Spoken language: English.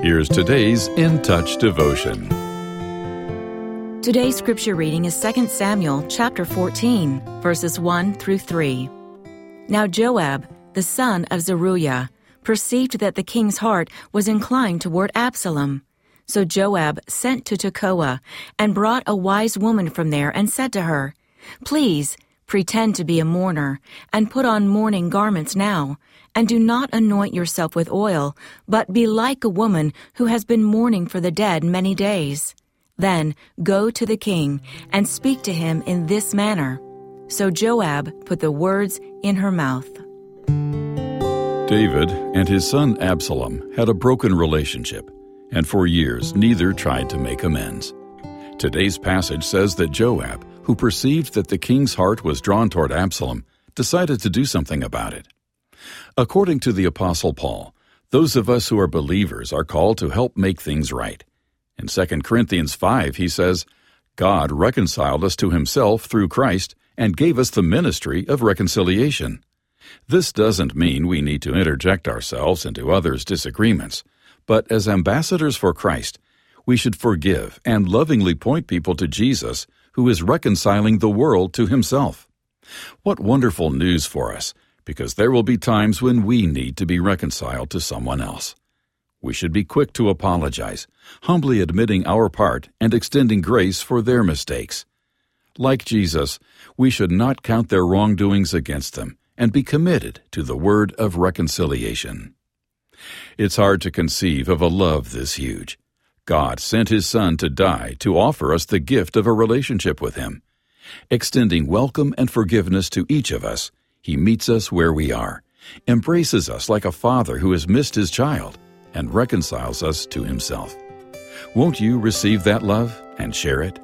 Here's today's In Touch devotion. Today's scripture reading is 2 Samuel chapter 14, verses 1 through 3. Now Joab, the son of Zeruiah, perceived that the king's heart was inclined toward Absalom. So Joab sent to Tekoa and brought a wise woman from there and said to her, "Please, pretend to be a mourner, and put on mourning garments now, and do not anoint yourself with oil, but be like a woman who has been mourning for the dead many days. Then go to the king and speak to him in this manner." So Joab put the words in her mouth. David and his son Absalom had a broken relationship, and for years neither tried to make amends. Today's passage says that Joab, who perceived that the king's heart was drawn toward Absalom, decided to do something about it. According to the Apostle Paul, those of us who are believers are called to help make things right. In 2 Corinthians 5, he says, "God reconciled us to himself through Christ and gave us the ministry of reconciliation." This doesn't mean we need to interject ourselves into others' disagreements, but as ambassadors for Christ, we should forgive and lovingly point people to Jesus, who is reconciling the world to himself. What wonderful news for us, because there will be times when we need to be reconciled to someone else. We should be quick to apologize, humbly admitting our part and extending grace for their mistakes. Like Jesus, we should not count their wrongdoings against them and be committed to the word of reconciliation. It's hard to conceive of a love this huge. God sent his Son to die to offer us the gift of a relationship with him. Extending welcome and forgiveness to each of us, he meets us where we are, embraces us like a father who has missed his child, and reconciles us to himself. Won't you receive that love and share it?